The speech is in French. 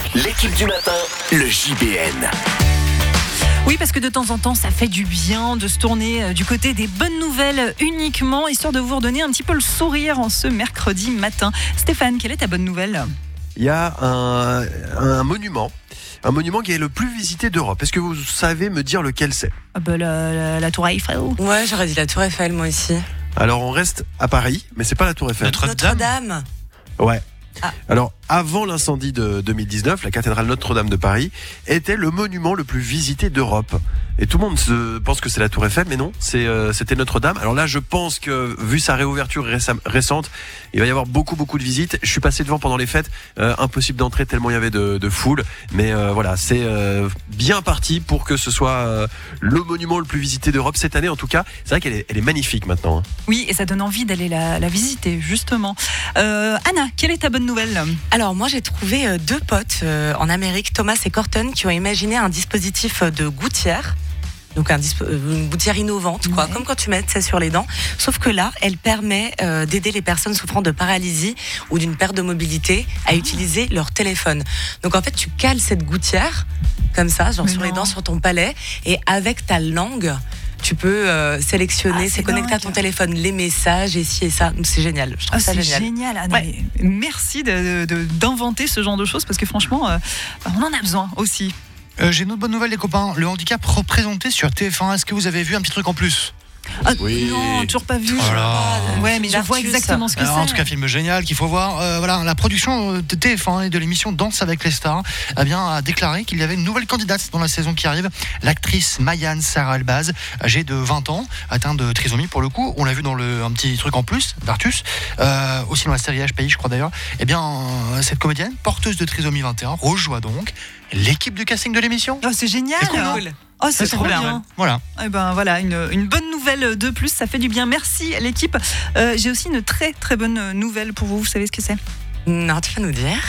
L'équipe du matin, le JBN. Oui, parce que de temps en temps, ça fait du bien de se tourner du côté des bonnes nouvelles uniquement, histoire de vous redonner un petit peu le sourire en ce mercredi matin. Stéphane, quelle est ta bonne nouvelle ? Il y a un monument qui est le plus visité d'Europe. Est-ce que vous savez me dire lequel c'est ? La Tour Eiffel. Ouais, j'aurais dit la Tour Eiffel, moi aussi. Alors on reste à Paris, mais c'est pas la Tour Eiffel. Notre-Dame. Ouais. Ah. Alors, avant l'incendie de 2019, la cathédrale Notre-Dame de Paris était le monument le plus visité d'Europe. Et tout le monde pense que c'est la Tour Eiffel, mais non, c'était Notre-Dame. Alors là, je pense que, vu sa réouverture récente, il va y avoir beaucoup de visites. Je suis passé devant pendant les fêtes, impossible d'entrer tellement il y avait de foule. Mais voilà, c'est bien parti pour que ce soit le monument le plus visité d'Europe cette année. En tout cas, c'est vrai qu'elle est magnifique maintenant. Hein. Oui, et ça donne envie d'aller la visiter, justement. Anna, quelle est ta bonne nouvelle ? Alors moi j'ai trouvé deux potes en Amérique, Thomas et Corton, qui ont imaginé un dispositif de gouttière. Donc une gouttière innovante, quoi, comme quand tu mets ça sur les dents. Sauf que là, elle permet d'aider les personnes souffrant de paralysie ou d'une perte de mobilité à utiliser leur téléphone. Donc en fait, tu cales cette gouttière comme ça, genre sur les dents, sur ton palais, et avec ta langue, tu peux sélectionner, c'est connecté à ton téléphone, les messages et ci et ça. Donc c'est génial. Je trouve ça c'est génial. génial, Anna. Ouais. Merci d'inventer ce genre de choses parce que franchement, on en a besoin aussi. J'ai une autre bonne nouvelle, les copains. Le handicap représenté sur TF1. Est-ce que vous avez vu un petit truc en plus ? Oui. Non, toujours pas vu. Voilà. Ouais, mais je vois exactement ce que c'est. En tout cas, film génial qu'il faut voir. Voilà, la production de TF1 et de l'émission Danse avec les stars a déclaré qu'il y avait une nouvelle candidate dans la saison qui arrive, l'actrice Mayan Sarah Elbaz, âgée de 20 ans, atteinte de trisomie pour le coup. On l'a vu dans un petit truc en plus d'Artus, aussi dans la série HPI, je crois d'ailleurs. Cette comédienne, porteuse de trisomie 21, rejoint donc l'équipe du casting de l'émission. Oh, c'est génial. C'est cool. Oh, c'est trop bien. Voilà. Et voilà, une bonne nouvelle de plus, ça fait du bien. Merci l'équipe. J'ai aussi une très très bonne nouvelle pour vous. Vous savez ce que c'est ? Non, tu vas nous dire.